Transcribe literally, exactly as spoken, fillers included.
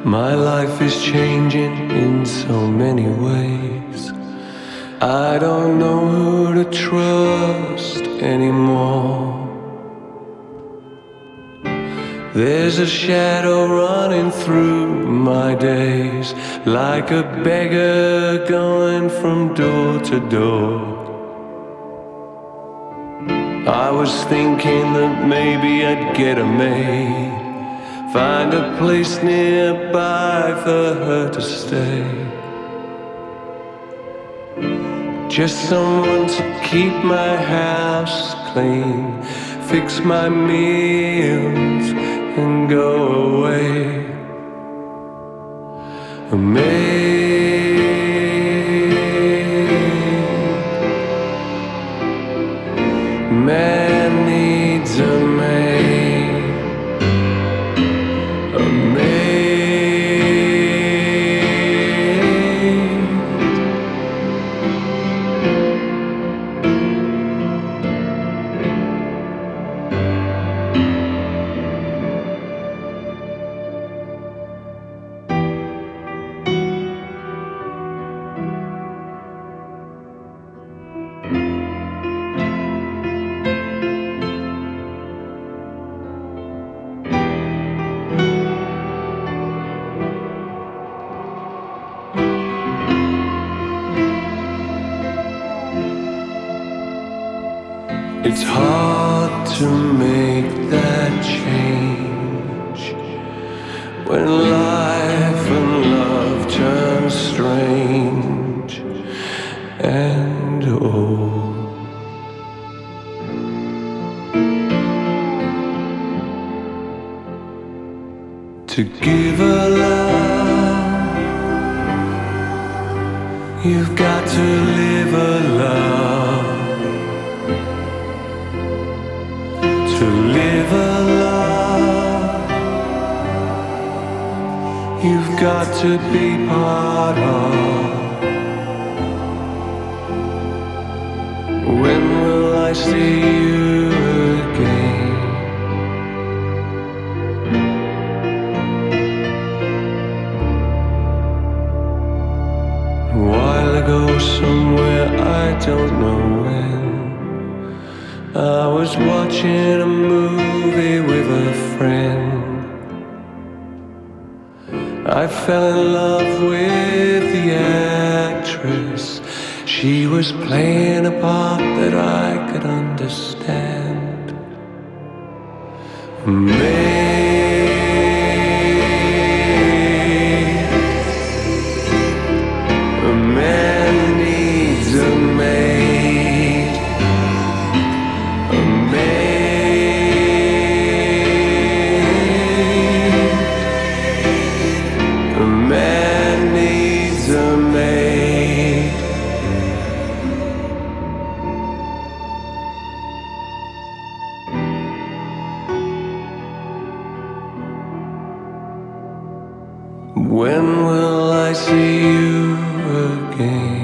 My life is changing in so many ways. I don't know who to trust anymore. There's a shadow running through my days, like a beggar going from door to door. I was thinking that maybe I'd get a maid, find a place nearby for her to stay. Just someone to keep my house clean, fix my meals and go away. A maid, man needs a maid, a maid. It's hard to make that change when life and love turn strange and old. To give a love, you've got to live a love. To live a love, you've got to be part of. When will I see you again? A while ago, somewhere I don't know when, I was watching a movie with a friend. I fell in love with the actress. She was playing a part that I could understand. Maid, a man needs a maid. A maid, a man needs a maid. When will I see you again?